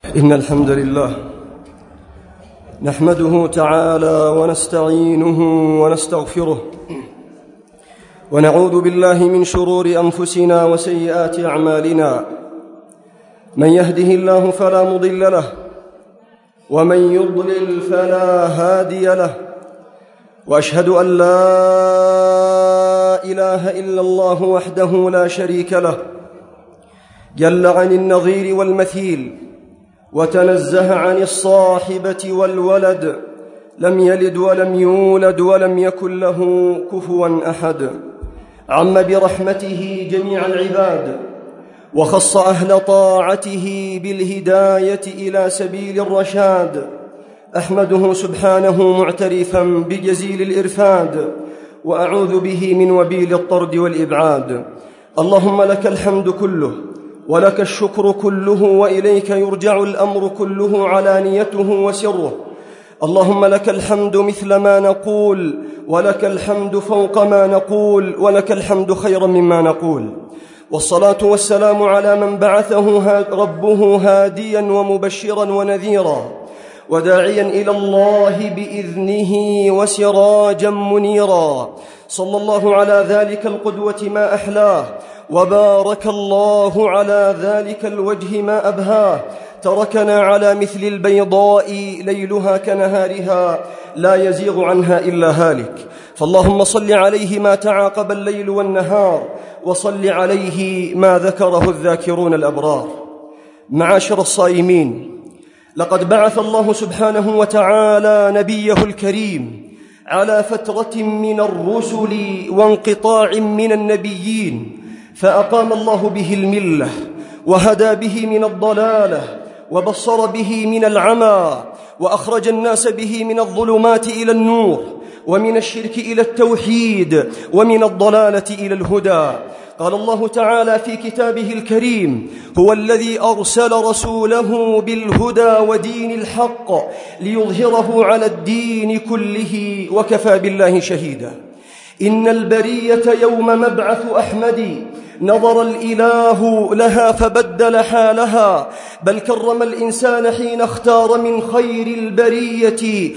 إن الحمد لله نحمده تعالى ونستعينه ونستغفره ونعوذ بالله من شرور أنفسنا وسيئات أعمالنا. من يهده الله فلا مضل له ومن يضلل فلا هادي له، وأشهد أن لا إله إلا الله وحده لا شريك له جل عن النظير والمثيل، وتنزه عن الصاحبة والولد، لم يلد ولم يولد ولم يكن له كفوا أحد. عم برحمته جميع العباد، وخص أهل طاعته بالهداية إلى سبيل الرشاد. أحمده سبحانه معترفا بجزيل الإرفاد، وأعوذ به من وبيل الطرد والإبعاد. اللهم لك الحمد كله ولك الشكر كله، وإليك يرجع الأمر كله علانيته وسره. اللهم لك الحمد مثل ما نقول، ولك الحمد فوق ما نقول، ولك الحمد خيرا مما نقول. والصلاة والسلام على من بعثه ربه هاديا ومبشرا ونذيرا، وداعيا إلى الله بإذنه وسراجا منيرا. صلى الله على ذلك القدوة ما أحلاه، وبارك الله على ذلك الوجه ما أبهاه. تركنا على مثل البيضاء ليلها كنهارها، لا يزيغ عنها إلا هالك. فاللهم صل عليه ما تعاقب الليل والنهار، وصل عليه ما ذكره الذاكرون الأبرار. معاشر الصائمين، لقد بعث الله سبحانه وتعالى نبيه الكريم على فترة من الرسل وانقطاع من النبيين، فأقام الله به الملة، وهدى به من الضلالة، وبصر به من العمى، وأخرج الناس به من الظلمات إلى النور، ومن الشرك إلى التوحيد، ومن الضلالة إلى الهدى. قال الله تعالى في كتابه الكريم: هو الذي أرسل رسوله بالهدى ودين الحق ليظهره على الدين كله، وكفى بالله شهيدا. إن البرية يوم مبعث أحمد نظر الإله لها فبدل حالها، بل كرم الإنسان حين اختار من خير البرية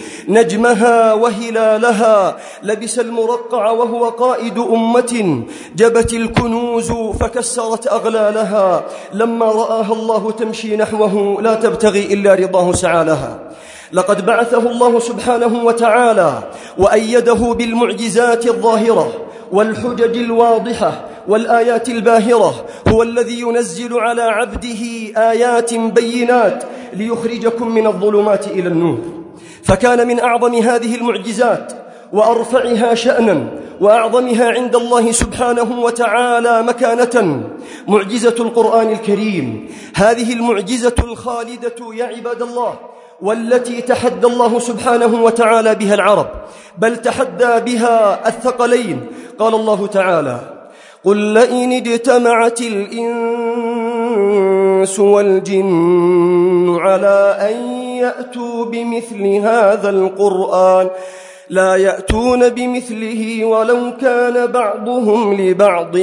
نجمها وهلالها. لبس المرقع وهو قائد أمة، جبت الكنوز فكسرت أغلالها. لما رآها الله تمشي نحوه لا تبتغي إلا رضاه سعى لها. لقد بعثه الله سبحانه وتعالى وأيده بالمعجزات الظاهرة والحجج الواضحة والآيات الباهرة. هو الذي ينزل على عبده آيات بينات ليخرجكم من الظلمات إلى النور. فكان من أعظم هذه المعجزات وأرفعها شأنا وأعظمها عند الله سبحانه وتعالى مكانة معجزة القرآن الكريم. هذه المعجزة الخالدة يا عباد الله، والتي تحدى الله سبحانه وتعالى بها العرب، بل تحدى بها الثقلين. قال الله تعالى: قل لئن اجتمعت الإنس والجن على أن يأتوا بمثل هذا القرآن لا يأتون بمثله ولو كان بعضهم لبعض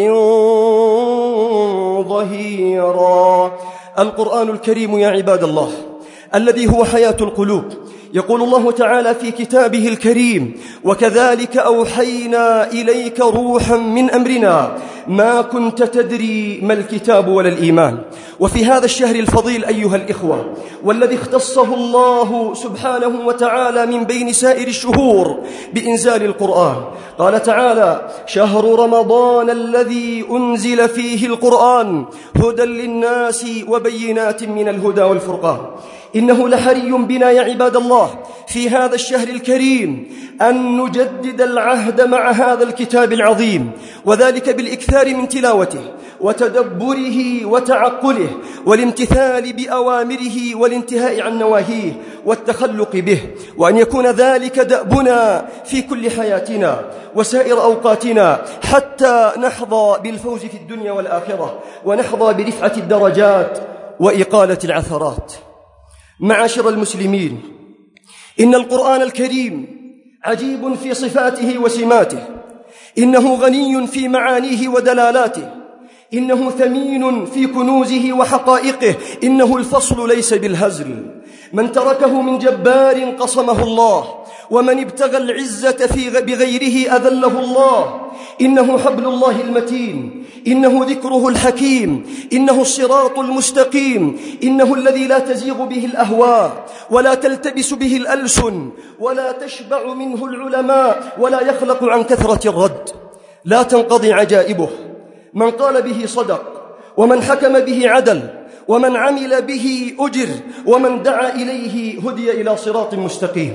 ظهيرا. القرآن الكريم يا عباد الله الذي هو حياة القلوب. يقول الله تعالى في كتابه الكريم: وكذلك أوحينا إليك روحا من أمرنا ما كنت تدري ما الكتاب ولا الإيمان. وفي هذا الشهر الفضيل أيها الإخوة، والذي اختصه الله سبحانه وتعالى من بين سائر الشهور بإنزال القرآن، قال تعالى: شهر رمضان الذي أنزل فيه القرآن هدى للناس وبينات من الهدى والفرقان. إنه لحري بنا يا عباد الله في هذا الشهر الكريم أن نجدد العهد مع هذا الكتاب العظيم، وذلك بالإكثار من تلاوته وتدبره وتعقله، والامتثال بأوامره والانتهاء عن نواهيه والتخلق به، وأن يكون ذلك دأبنا في كل حياتنا وسائر أوقاتنا، حتى نحظى بالفوز في الدنيا والآخرة، ونحظى برفعة الدرجات وإقالة العثرات. معاشر المسلمين، إن القرآن الكريم عجيب في صفاته وسماته، إنه غني في معانيه ودلالاته، إنه ثمين في كنوزه وحقائقه، إنه الفصل ليس بالهزل. من تركه من جبار قصمه الله، ومن ابتغى العزة بغيره أذله الله. إنه حبل الله المتين، إنه ذكره الحكيم، إنه الصراط المستقيم، إنه الذي لا تزيغ به الأهواء ولا تلتبس به الألسن ولا تشبع منه العلماء ولا يخلق عن كثرة الرد. لا تنقضي عجائبه، من قال به صدق، ومن حكم به عدل، ومن عمل به أجر، ومن دعا إليه هدي إلى صراط مستقيم.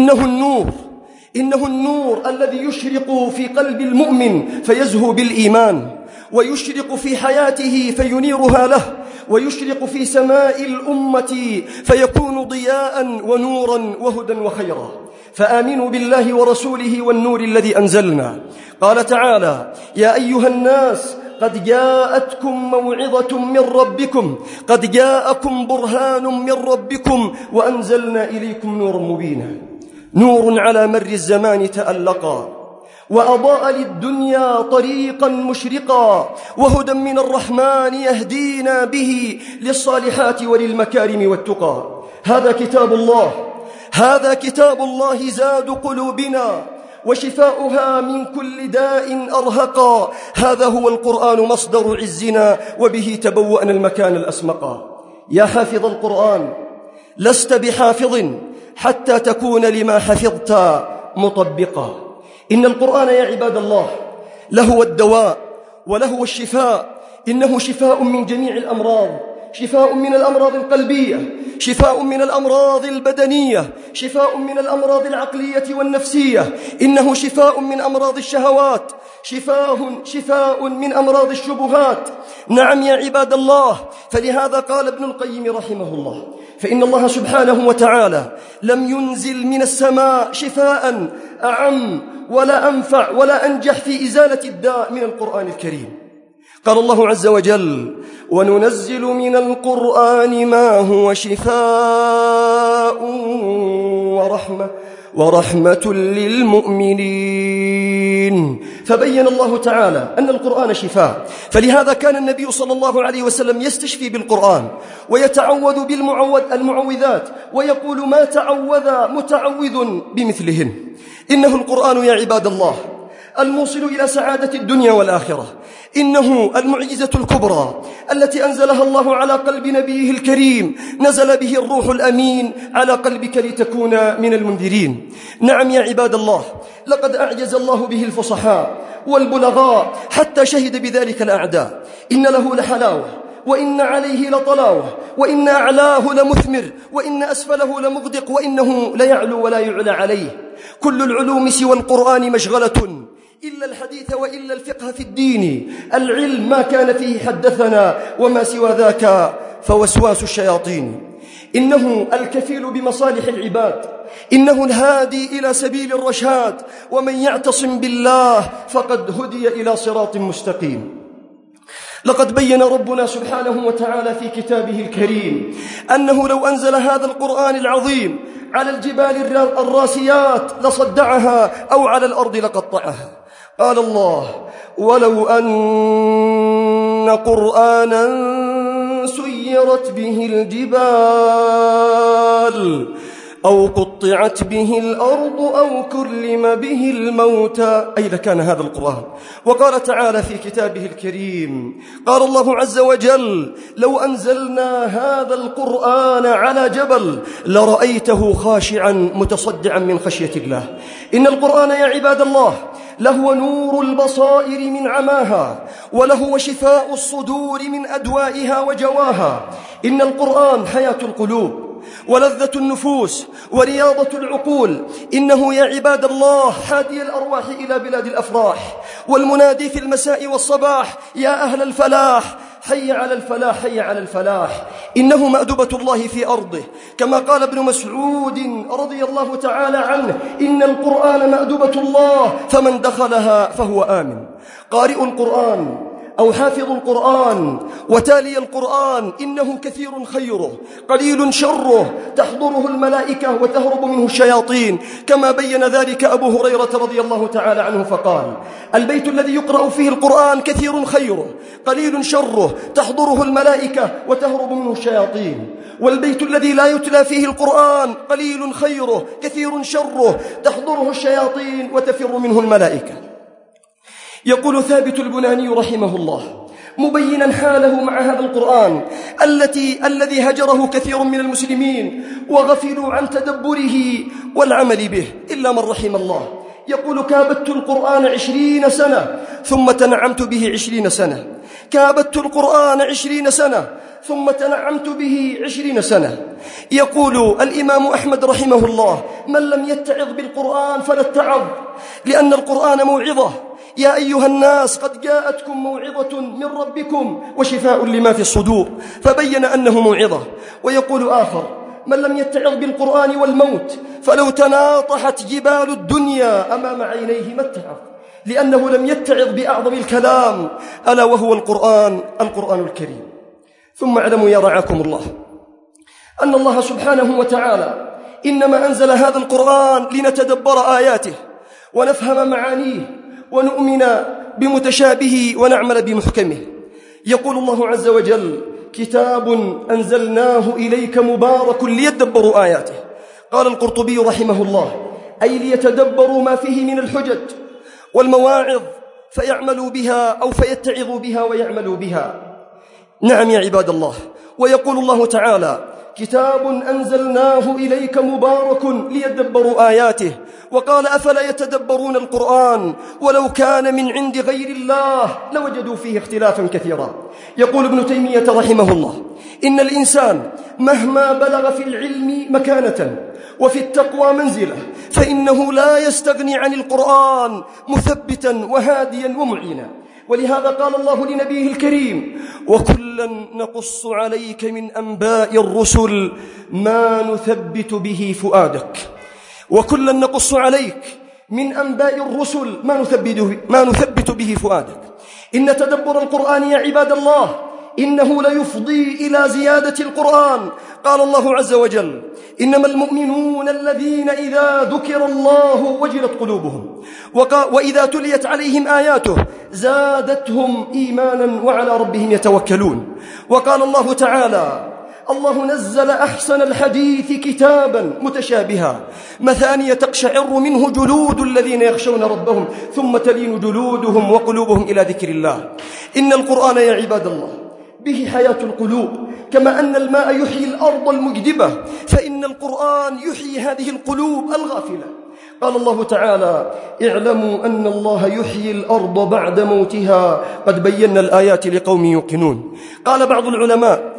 إنه النور الذي يشرق في قلب المؤمن فيزهو بالإيمان، ويشرق في حياته فينيرها له، ويشرق في سماء الأمة فيكون ضياء ونورا وهدى وخيرا. فآمنوا بالله ورسوله والنور الذي أنزلنا. قال تعالى: يا أيها الناس قد جاءتكم موعظة من ربكم، قد جاءكم برهان من ربكم وأنزلنا إليكم نورا مبينا. نور على مر الزمان تألقا، وأضاء للدنيا طريقا مشرقا، وهدى من الرحمن يهدينا به للصالحات وللمكارم والتقى. هذا كتاب الله زاد قلوبنا وشفاؤها من كل داء أرهقا. هذا هو القرآن مصدر عزنا، وبه تبوأنا المكان الأسمقا. يا حافظ القرآن، لست بحافظ حتى تكون لما حفظت مطبقا. إن القرآن يا عباد الله لهو الدواء ولهو الشفاء. إنه شفاء من جميع الأمراض، شفاء من الأمراض القلبية، شفاء من الأمراض البدنية، شفاء من الأمراض العقلية والنفسية. إنه شفاء من أمراض الشهوات، شفاء من أمراض الشبهات. نعم يا عباد الله، فلهذا قال ابن القيم رحمه الله: فإن الله سبحانه وتعالى لم ينزل من السماء شفاء أعم ولا أنفع ولا أنجح في إزالة الداء من القرآن الكريم. قال الله عز وجل: وننزل من القرآن ما هو شفاء ورحمة للمؤمنين. فبين الله تعالى أن القرآن شفاء، فلهذا كان النبي صلى الله عليه وسلم يستشفي بالقرآن ويتعوذ المعوذات، ويقول: ما تعوذ متعوذ بمثلهن. إنه القرآن يا عباد الله الموصل إلى سعادة الدنيا والآخرة. إنه المعجزة الكبرى التي أنزلها الله على قلب نبيه الكريم، نزل به الروح الأمين على قلبك لتكون من المنذرين. نعم يا عباد الله، لقد أعجز الله به الفصحاء والبلغاء حتى شهد بذلك الأعداء. إن له لحلاوة، وإن عليه لطلاوة، وإن أعلاه لمثمر، وإن أسفله لمغدق، وإنه ليعلو ولا يعلى عليه. كل العلوم سوى القرآن مشغلة، إلا الحديث وإلا الفقه في الدين. العلم ما كان فيه حدثنا، وما سوى ذاك فوسواس الشياطين. إنه الكفيل بمصالح العباد، إنه الهادي إلى سبيل الرشاد، ومن يعتصم بالله فقد هدي إلى صراط مستقيم. لقد بين ربنا سبحانه وتعالى في كتابه الكريم أنه لو أنزل هذا القرآن العظيم على الجبال الراسيات لصدعها، أو على الأرض لقطعها. قال الله: ولو أن قرآنا سيرت به الجبال أو قطعت به الأرض أو كلم به الموتى، أي لكان هذا القرآن. وقال تعالى في كتابه الكريم، قال الله عز وجل: لو أنزلنا هذا القرآن على جبل لرأيته خاشعا متصدعا من خشية الله. إن القرآن يا عباد الله لهو نور البصائر من عماها، ولهو شفاء الصدور من أدوائها وجواها. إن القرآن حياة القلوب ولذة النفوس ورياضة العقول. إنه يا عباد الله حادي الأرواح إلى بلاد الأفراح، والمنادي في المساء والصباح: يا أهل الفلاح، حي على الفلاح، حي على الفلاح. إنه مأدبة الله في أرضه، كما قال ابن مسعود رضي الله تعالى عنه: إن القرآن مأدبة الله، فمن دخلها فهو آمن. قارئ القرآن أو حافظ القرآن وتالي القرآن إنه كثير خيره قليل شره، تحضره الملائكة وتهرب منه الشياطين، كما بين ذلك أبو هريرة رضي الله تعالى عنه فقال: البيت الذي يقرأ فيه القرآن كثير خيره قليل شره، تحضره الملائكة وتهرب منه الشياطين. والبيت الذي لا يتلى فيه القرآن قليل خيره كثير شره، تحضره الشياطين وتفر منه الملائكة. يقول ثابت البناني رحمه الله مبينا حاله مع هذا القرآن الذي هجره كثير من المسلمين وغفلوا عن تدبره والعمل به إلا من رحم الله. يقول: كابدت القرآن 20 سنة ثم تنعمت به 20 سنة. كابدت القرآن 20 سنة ثم تنعمت به 20 سنة. يقول الإمام أحمد رحمه الله: من لم يتعظ بالقرآن فلا اتعظ، لأن القرآن موعظة. يا أيها الناس قد جاءتكم موعظة من ربكم وشفاء لما في الصدور، فبين أنه موعظة. ويقول آخر: من لم يتعظ بالقرآن والموت فلو تناطحت جبال الدنيا أمام عينيه ما اتعظ، لأنه لم يتعظ بأعظم الكلام ألا وهو القرآن الكريم. ثم اعلموا يا رعاكم الله أن الله سبحانه وتعالى إنما أنزل هذا القرآن لنتدبر آياته ونفهم معانيه ونؤمن بمتشابه ونعمل بمحكمه. يقول الله عز وجل: كتاب أنزلناه إليك مبارك ليدبروا آياته. قال القرطبي رحمه الله: أي ليتدبروا ما فيه من الحجج والمواعظ فيعملوا بها أو فيتعظوا بها ويعملوا بها. نعم يا عباد الله. ويقول الله تعالى: كتاب أنزلناه إليك مبارك ليدبروا آياته. وقال: أفلا يتدبرون القرآن ولو كان من عند غير الله لوجدوا فيه اختلافا كثيرا. يقول ابن تيمية رحمه الله: إن الإنسان مهما بلغ في العلم مكانة وفي التقوى منزلة فإنه لا يستغني عن القرآن مثبتا وهاديا ومعينا. ولهذا قال الله لنبيه الكريم: وكلا نقص عليك من أنباء الرسل ما نثبت به فؤادك. وكلا نقص عليك من أنباء الرسل ما نثبت به فؤادك. إن تدبر القرآن يا عباد الله إنه ليفضي إلى زيادة القرآن. قال الله عز وجل: إنما المؤمنون الذين إذا ذكر الله وجلت قلوبهم وإذا تليت عليهم آياته زادتهم إيمانا وعلى ربهم يتوكلون. وقال الله تعالى: الله نزل أحسن الحديث كتابا متشابها مثانية تقشعر منه جلود الذين يخشون ربهم ثم تلين جلودهم وقلوبهم إلى ذكر الله. إن القرآن يا عباد الله به حياة القلوب، كما أن الماء يحيي الأرض المجدبة فإن القرآن يحيي هذه القلوب الغافلة. قال الله تعالى: اعلموا أن الله يحيي الأرض بعد موتها قد بينا الآيات لقوم يوقنون. قال بعض العلماء: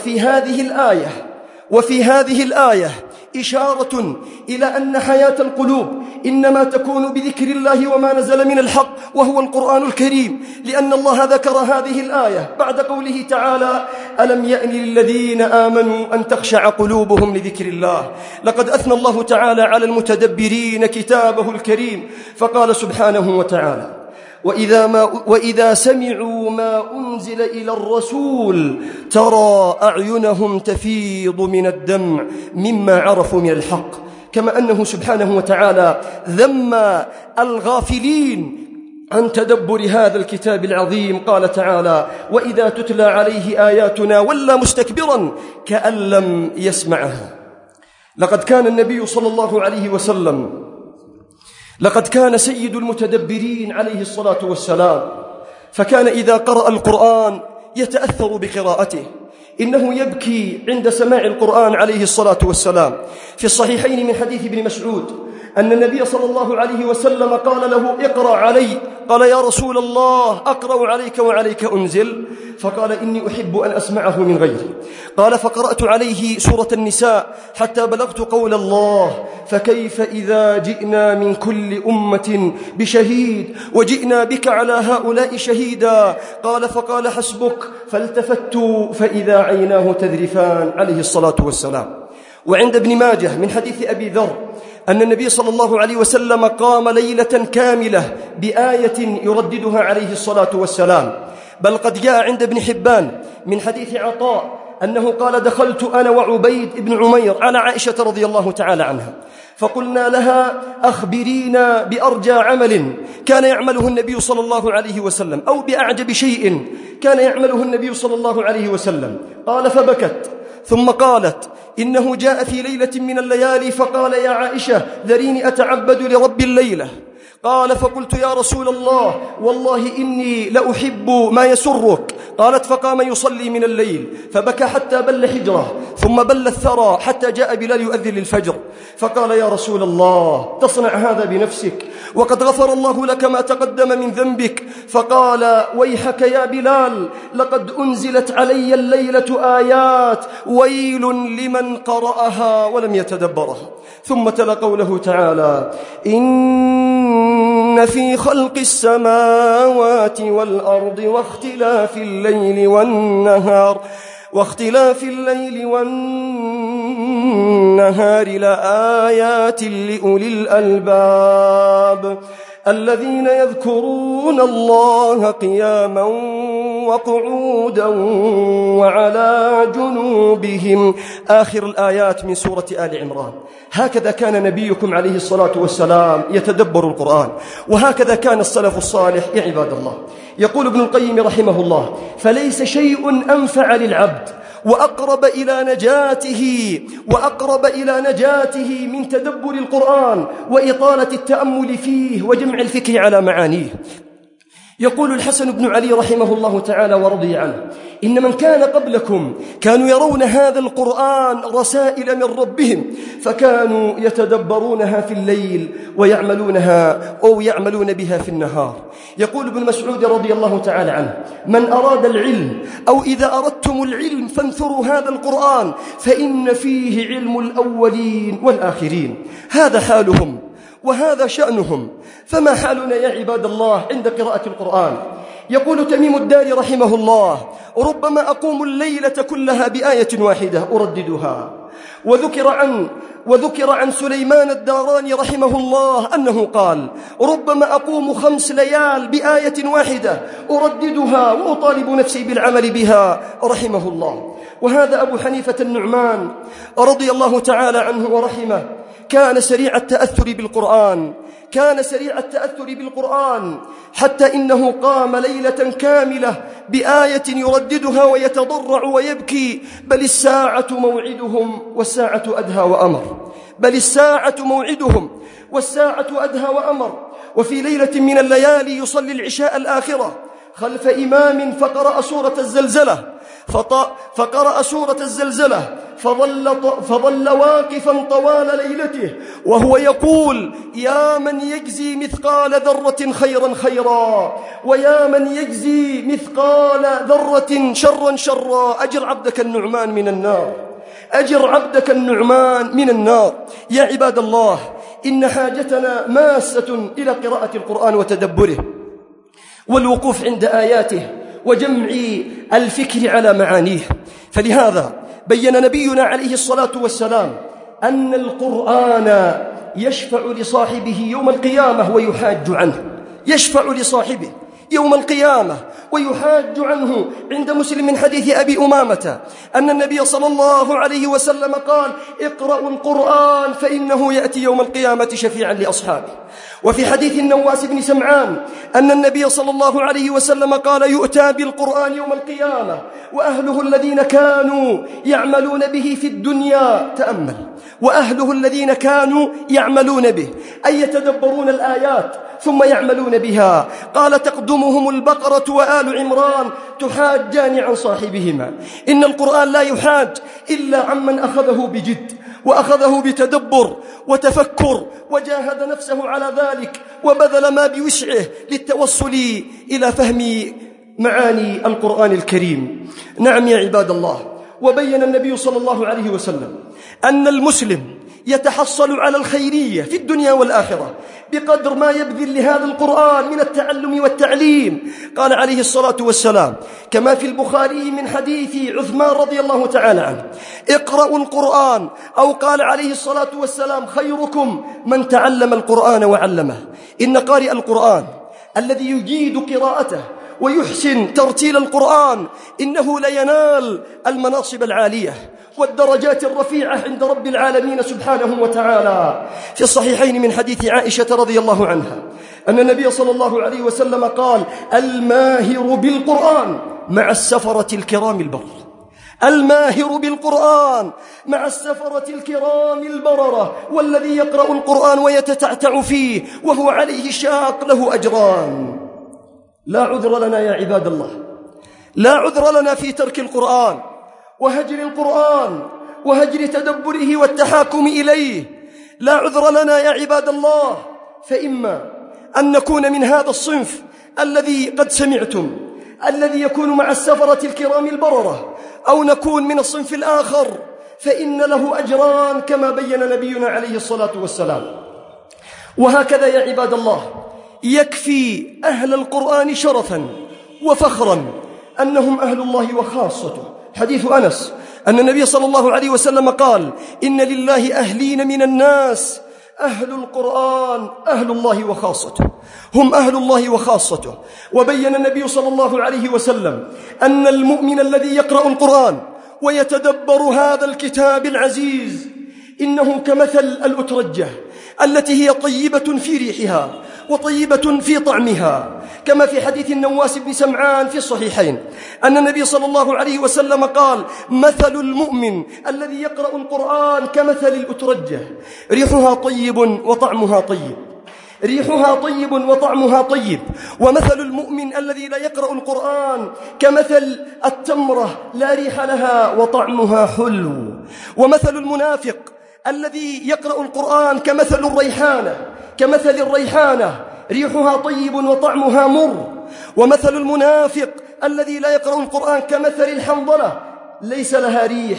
وفي هذه الآية إشارة إلى أن حياة القلوب إنما تكون بذكر الله وما نزل من الحق وهو القرآن الكريم، لأن الله ذكر هذه الآية بعد قوله تعالى: ألم يأن للذين آمنوا أن تخشع قلوبهم لذكر الله. لقد أثنى الله تعالى على المتدبرين كتابه الكريم فقال سبحانه وتعالى: وإذا سمعوا ما أنزل إلى الرسول ترى أعينهم تفيض من الدمع مما عرفوا من الحق. كما أنه سبحانه وتعالى ذم الغافلين عن تدبر هذا الكتاب العظيم. قال تعالى: وإذا تتلى عليه آياتنا ولى مستكبرا كأن لم يسمعها. لقد كان النبي صلى الله عليه وسلم لقد كان سيد المتدبرين عليه الصلاة والسلام، فكان إذا قرأ القرآن يتأثر بقراءته. إنه يبكي عند سماع القرآن عليه الصلاة والسلام. في الصحيحين من حديث ابن مسعود أن النبي صلى الله عليه وسلم قال له: اقرأ علي. قال: يا رسول الله أقرأ عليك وعليك أنزل؟ فقال: إني أحب أن أسمعه من غيري. قال: فقرأت عليه سورة النساء حتى بلغت قول الله: فكيف إذا جئنا من كل أمة بشهيد وجئنا بك على هؤلاء شهيدا. قال: فقال: حسبك. فالتفت فإذا عيناه تذرفان عليه الصلاة والسلام. وعند ابن ماجه من حديث أبي ذر أن النبي صلى الله عليه وسلم قام ليلة كاملة بآية يرددها عليه الصلاة والسلام. بل قد جاء عند ابن حبان من حديث عطاء أنه قال: دخلت أنا وعبيد بن عمير على عائشة رضي الله تعالى عنها، فقلنا لها: أخبرينا بأرجى عمل كان يعمله النبي صلى الله عليه وسلم، أو بأعجب شيء كان يعمله النبي صلى الله عليه وسلم. قال: فبكت، ثم قالت: إنه جاء في ليلة من الليالي فقال: يا عائشة ذريني أتعبد لرب الليلة. قال: فقلت: يا رسول الله والله إني لأحب ما يسرك. قالت: فقام يصلي من الليل فبكى حتى بل حجره، ثم بل الثرى حتى جاء بلال يؤذن للفجر، فقال: يا رسول الله تصنع هذا بنفسك وقد غفر الله لك ما تقدم من ذنبك. فقال: ويحك يا بلال، لقد أنزلت علي الليلة آيات ويل لمن قرأها ولم يتدبرها. ثم تلا قوله تعالى: إن في خلق السماوات والأرض واختلاف الليل والنهار لآيات لأولي الألباب الذين يذكرون الله قياما وقعودا وعلى جنوبهم. آخر الآيات من سورة آل عمران. هكذا كان نبيكم عليه الصلاة والسلام يتدبر القرآن، وهكذا كان السلف الصالح يا عباد الله. يقول ابن القيم رحمه الله: فليس شيء أنفع للعبد وأقرب إلى نجاته من تدبر القرآن وإطالة التأمل فيه وجمع الفكر على معانيه. يقول الحسن بن علي رحمه الله تعالى ورضي عنه: إن من كان قبلكم كانوا يرون هذا القرآن رسائل من ربهم، فكانوا يتدبرونها في الليل ويعملون بها في النهار. يقول ابن مسعود رضي الله تعالى عنه: من أراد العلم أو إذا أردتم العلم فانثروا هذا القرآن فإن فيه علم الأولين والآخرين. هذا حالهم وهذا شأنهم، فما حالنا يا عباد الله عند قراءة القرآن؟ يقول تميم الداري رحمه الله: ربما أقوم الليلة كلها بآية واحدة أرددها. وذكر عن سليمان الداراني رحمه الله أنه قال: ربما أقوم 5 ليال بآية واحدة أرددها وأطالب نفسي بالعمل بها رحمه الله. وهذا أبو حنيفة النعمان رضي الله تعالى عنه ورحمه كان سريع التأثر بالقرآن حتى إنه قام ليلة كاملة بآية يرددها ويتضرع ويبكي: بل الساعة موعدهم والساعة أدهى وأمر. وفي ليلة من الليالي يصلي العشاء الآخرة خلف إمام فقرأ سورة الزلزلة فظل واقفا طوال ليلته وهو يقول: يا من يجزي مثقال ذرة خيرا خيرا، ويا من يجزي مثقال ذرة شرا أجر عبدك النعمان من النار. يا عباد الله، إن حاجتنا ماسة إلى قراءة القرآن وتدبره والوقوف عند آياته وجمع الفكر على معانيه. فلهذا بين نبينا عليه الصلاة والسلام أن القرآن يشفع لصاحبه يوم القيامة ويحاج عنه. ويحاج عنه. عند مسلم من حديث أبي أمامة أن النبي صلى الله عليه وسلم قال: اقرأوا القرآن فإنه يأتي يوم القيامة شفيعا لأصحابه. وفي حديث النواس بن سمعان أن النبي صلى الله عليه وسلم قال: يؤتى بالقرآن يوم القيامة وأهله الذين كانوا يعملون به في الدنيا. تأمل: وأهله الذين كانوا يعملون به، أي يتدبرون الآيات ثم يعملون بها. قال: تقدمهم البقرة وآل عمران تحاجان عن صاحبهما. إن القرآن لا يحاج إلا عمن أخذه بجد وأخذه بتدبر وتفكر وجاهد نفسه على ذلك وبذل ما بوسعه للتوصل إلى فهم معاني القرآن الكريم. نعم يا عباد الله. وبين النبي صلى الله عليه وسلم أن المسلم يتحصل على الخيرية في الدنيا والآخرة بقدر ما يبذل لهذا القرآن من التعلم والتعليم. قال عليه الصلاة والسلام كما في البخاري من حديث عثمان رضي الله تعالى عنه: اقرأوا القرآن. أو قال عليه الصلاة والسلام: خيركم من تعلم القرآن وعلمه. إن قارئ القرآن الذي يجيد قراءته ويحسن ترتيل القرآن إنه لينال المناصب العالية والدرجات الرفيعة عند رب العالمين سبحانه وتعالى. في الصحيحين من حديث عائشة رضي الله عنها أن النبي صلى الله عليه وسلم قال: الماهر بالقرآن مع السفرة الكرام البررة. الماهر بالقرآن مع السفرة الكرام البررة، والذي يقرأ القرآن ويتتعتع فيه وهو عليه شاق له أجران. لا عذر لنا يا عباد الله، لا عذر لنا في ترك القرآن وهجر القرآن وهجر تدبره والتحاكم إليه. لا عذر لنا يا عباد الله، فإما أن نكون من هذا الصنف الذي قد سمعتم الذي يكون مع السفرة الكرام البررة، أو نكون من الصنف الآخر فإن له أجران كما بين نبينا عليه الصلاة والسلام. وهكذا يا عباد الله يكفي أهل القرآن شرفا وفخرا أنهم أهل الله وخاصته. حديث أنس أن النبي صلى الله عليه وسلم قال: إن لله أهلين من الناس، أهل القرآن أهل الله وخاصته، هم أهل الله وخاصته. وبين النبي صلى الله عليه وسلم أن المؤمن الذي يقرأ القرآن ويتدبر هذا الكتاب العزيز إنه كمثل الأترجة التي هي طيبة في ريحها وطيبة في طعمها، كما في حديث النواس بن سمعان في الصحيحين أن النبي صلى الله عليه وسلم قال: مثل المؤمن الذي يقرأ القرآن كمثل الأترجة، ريحها طيب وطعمها طيب، ريحها طيب وطعمها طيب. ومثل المؤمن الذي لا يقرأ القرآن كمثل التمرة لا ريح لها وطعمها حلو. ومثل المنافق الذي يقرأ القرآن كمثل الريحانة ريحها طيب وطعمها مر. ومثل المنافق الذي لا يقرأ القرآن كمثل الحنظلة ليس لها ريح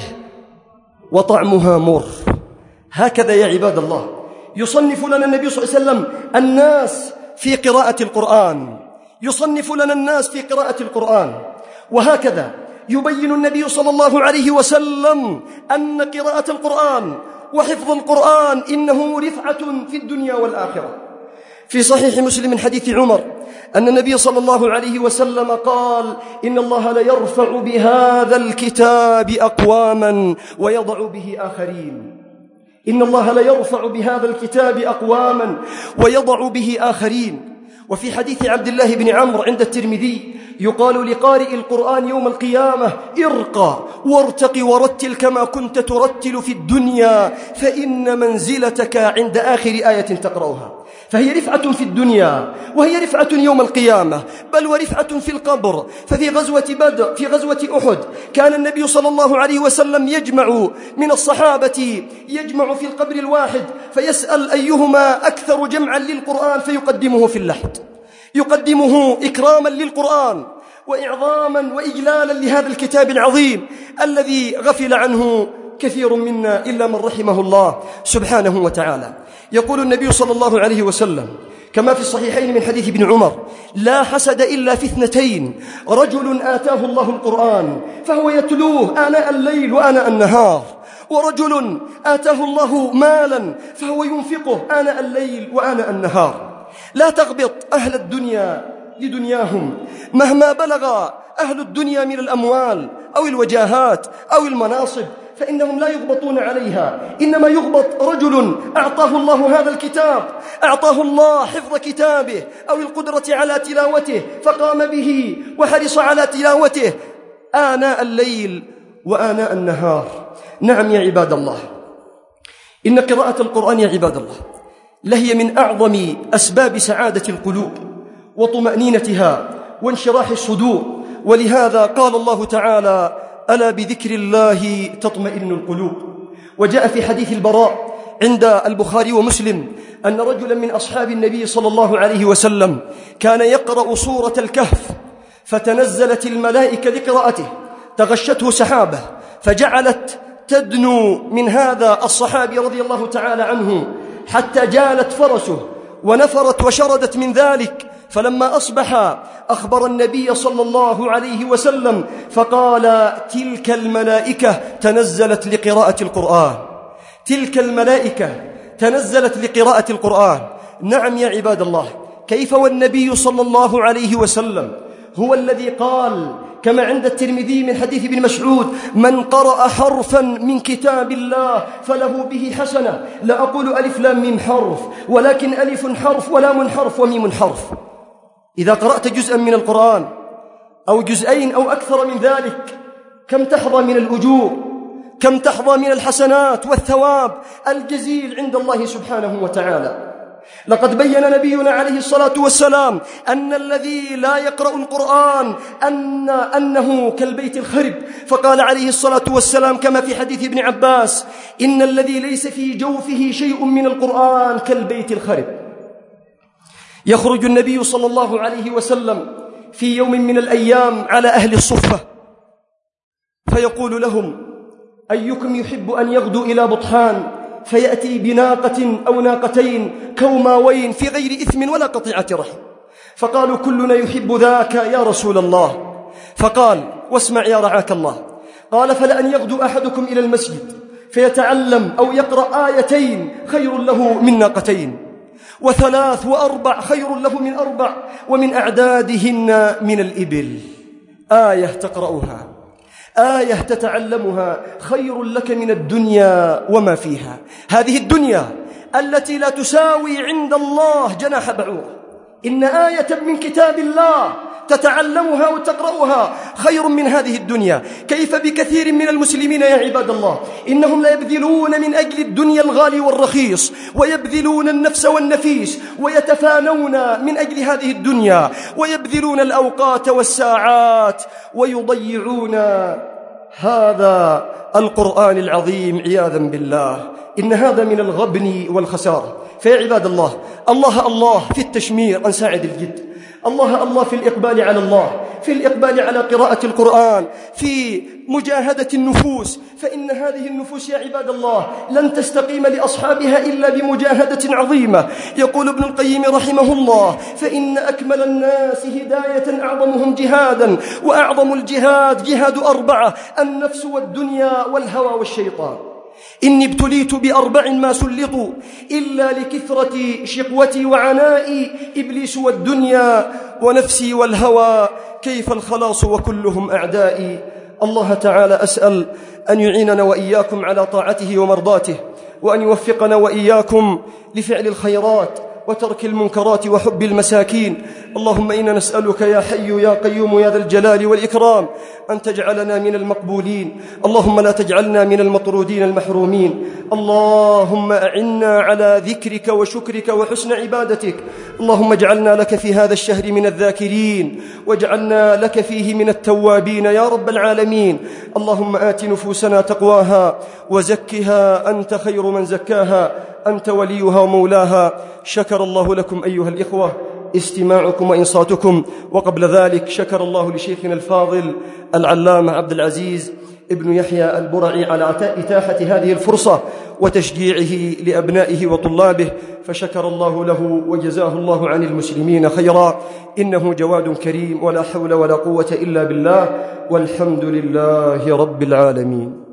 وطعمها مر. هكذا يا عباد الله يصنف لنا النبي صلى الله عليه وسلم الناس في قراءة القرآن، يصنف لنا الناس في قراءة القرآن. وهكذا يبين النبي صلى الله عليه وسلم أن قراءة القرآن وحفظ القرآن إنه رفعة في الدنيا والآخرة. في صحيح مسلم من حديث عمر أن النبي صلى الله عليه وسلم قال: إن الله ليرفع بهذا الكتاب أقواما ويضع به آخرين. إن الله ليرفع بهذا الكتاب أقواما ويضع به آخرين. وفي حديث عبد الله بن عمرو عند الترمذي يقال لقارئ القرآن يوم القيامة: ارقى وارتق ورتل كما كنت ترتل في الدنيا، فإن منزلتك عند آخر آية تقرأها. فهي رفعة في الدنيا وهي رفعة يوم القيامة، بل ورفعة في القبر. ففي غزوة بدر، في غزوة أحد، كان النبي صلى الله عليه وسلم يجمع من الصحابة، يجمع في القبر الواحد فيسأل أيهما أكثر جمعا للقرآن فيقدمه في اللحد، يقدمه إكراما للقرآن وإعظاما وإجلالا لهذا الكتاب العظيم الذي غفل عنه كثير منا إلا من رحمه الله سبحانه وتعالى. يقول النبي صلى الله عليه وسلم كما في الصحيحين من حديث ابن عمر: لا حسد إلا في اثنتين: رجل آتاه الله القرآن فهو يتلوه آناء الليل وآناء النهار، ورجل آتاه الله مالا فهو ينفقه آناء الليل وآناء النهار. لا تغبط أهل الدنيا لدنياهم مهما بلغ أهل الدنيا من الأموال أو الوجاهات أو المناصب، فإنهم لا يغبطون عليها. إنما يغبط رجل أعطاه الله هذا الكتاب، أعطاه الله حفظ كتابه أو القدرة على تلاوته فقام به وحرص على تلاوته آناء الليل وآناء النهار. نعم يا عباد الله، إن قراءة القرآن يا عباد الله لهي من أعظم أسباب سعادة القلوب وطمأنينتها وانشراح الصدور. ولهذا قال الله تعالى: ألا بذكر الله تطمئن القلوب. وجاء في حديث البراء عند البخاري ومسلم أن رجلا من أصحاب النبي صلى الله عليه وسلم كان يقرأ سورة الكهف، فتنزلت الملائكة لقراءته، تغشته سحابة فجعلت تدنو من هذا الصحابي رضي الله تعالى عنه حتى جالت فرسه ونفرت وشردت من ذلك. فلما أصبح أخبر النبي صلى الله عليه وسلم فقال: تلك الملائكة تنزلت لقراءة القرآن، تلك الملائكة تنزلت لقراءة القرآن. نعم يا عباد الله، كيف والنبي صلى الله عليه وسلم هو الذي قال كما عند الترمذي من حديث ابن مسعود: من قرأ حرفا من كتاب الله فله به حسنة. لا أقول ألف لام ميم حرف، ولكن ألف حرف ولام حرف وميم حرف. إذا قرأت جزءا من القرآن أو جزئين أو أكثر من ذلك، كم تحظى من الأجور، كم تحظى من الحسنات والثواب الجزيل عند الله سبحانه وتعالى. لقد بين نبينا عليه الصلاة والسلام أن الذي لا يقرأ القرآن أنه كالبيت الخرب، فقال عليه الصلاة والسلام كما في حديث ابن عباس: إن الذي ليس في جوفه شيء من القرآن كالبيت الخرب. يخرج النبي صلى الله عليه وسلم في يوم من الأيام على أهل الصفة فيقول لهم: أيكم يحب أن يغدو إلى بطحان فيأتي بناقة أو ناقتين كوماوين في غير إثم ولا قطيعة رحم؟ فقالوا: كلنا يحب ذاك يا رسول الله. فقال: واسمع يا رعاك الله، قال: فلأن يغدو أحدكم إلى المسجد فيتعلم أو يقرأ آيتين خير له من ناقتين، وثلاث وأربع خير له من أربع، ومن أعدادهن من الإبل. آية تقرأها، آية تتعلمها، خير لك من الدنيا وما فيها. هذه الدنيا التي لا تساوي عند الله جناح بعوضة، إن آية من كتاب الله تتعلمها وتقرأها خير من هذه الدنيا. كيف بكثير من المسلمين يا عباد الله، إنهم لا يبذلون من أجل الدنيا الغالي والرخيص، ويبذلون النفس والنفيس، ويتفانون من أجل هذه الدنيا، ويبذلون الأوقات والساعات، ويضيعون هذا القرآن العظيم عياذا بالله. إن هذا من الغبن والخسارة. فيا عباد الله، الله الله في التشمير عن ساعد الجد، الله الله في الإقبال على الله، في الإقبال على قراءة القرآن، في مجاهدة النفوس، فإن هذه النفوس يا عباد الله لن تستقيم لأصحابها إلا بمجاهدة عظيمة. يقول ابن القيم رحمه الله: فإن أكمل الناس هداية أعظمهم جهادا، وأعظم الجهاد جهاد أربعة: النفس والدنيا والهوى والشيطان. إني ابتليت بأربع ما سلطوا إلا لكثرة شقوتي وعنائي: إبليس والدنيا ونفسي والهوى، كيف الخلاص وكلهم أعدائي. الله تعالى أسأل أن يعيننا وإياكم على طاعته ومرضاته، وأن يوفقنا وإياكم لفعل الخيرات وترك المنكرات وحب المساكين. اللهم إنا نسألك يا حي يا قيوم يا ذا الجلال والإكرام أن تجعلنا من المقبولين، اللهم لا تجعلنا من المطرودين المحرومين. اللهم أعنا على ذكرك وشكرك وحسن عبادتك. اللهم اجعلنا لك في هذا الشهر من الذاكرين، واجعلنا لك فيه من التوابين يا رب العالمين. اللهم آت نفوسنا تقواها وزكها، أنت خير من زكاها، أنت وليها ومولاها. شكر الله لكم أيها الإخوة استماعكم وإنصاتكم، وقبل ذلك شكر الله لشيخنا الفاضل العلامة عبد العزيز ابن يحيى البرعي على إتاحة هذه الفرصة وتشجيعه لأبنائه وطلابه، فشكر الله له وجزاه الله عن المسلمين خيرا. إنه جواد كريم، ولا حول ولا قوة إلا بالله، والحمد لله رب العالمين.